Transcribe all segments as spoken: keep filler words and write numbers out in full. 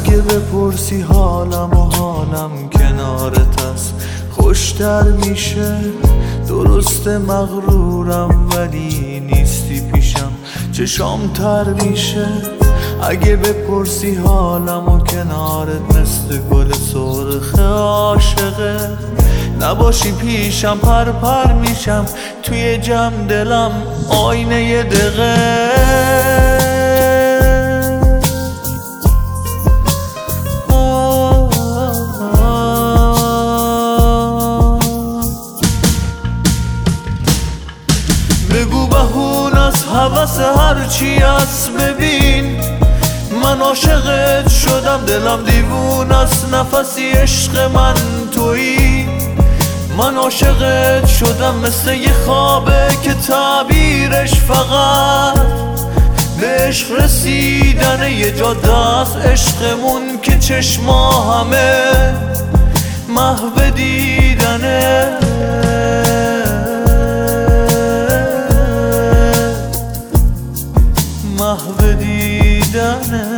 اگه بپرسی حالم و حالم کنارت است خوشتر میشه. درسته مغرورم ولی نیستی پیشم چشام تر میشه. اگه بپرسی حالم و کنارت مثل گل سرخ عاشقه نباشی پیشم پر پر میشم توی جمع دلم آینه یه دقیقه. بگو بهون از حوث هرچی هست ببین من عاشقت شدم دلم دیوون است نفسی عشق من تویی. من عاشقت شدم مثل یه خوابه که تعبیرش فقط به عشق رسیدن یه جاده از عشقمون که چشما همه محو دیدنه. محو دیدنه.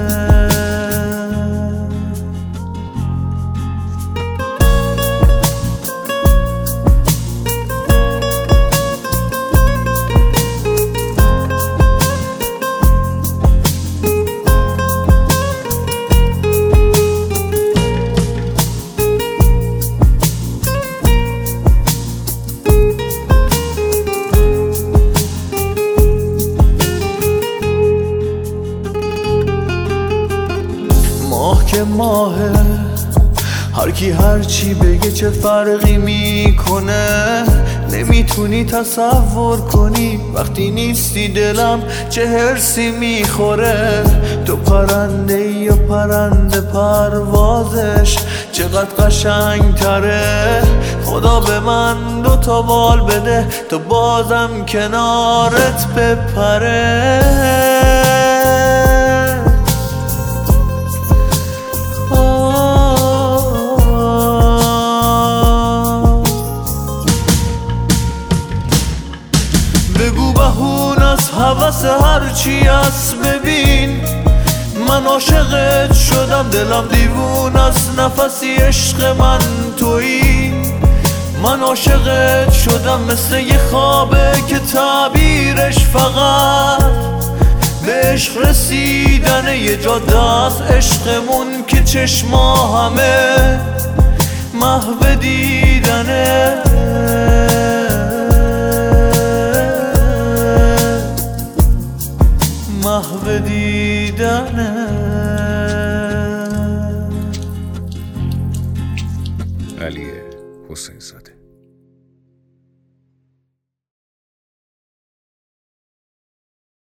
ماه که ماهه هر کی هر چی بگه چه فرقی میکنه. نمیتونی تصور کنی وقتی نیستی دلم چه حرسی میخوره. تو پرنده ای و پرنده پروازش چقدر قشنگ تره. خدا به من دو تا بال بده تو بازم کنارت بپره. بگو بهون از حوث هرچی هست ببین من عاشقت شدم دلم دیوون است نفسی عشق من تویی. من عاشقت شدم مثل یه خوابه که تعبیرش فقط به عشق رسیدن یه جاده از عشقمون که چشما همه محو دیدنه. محو دیدنه. علی حسین زاده.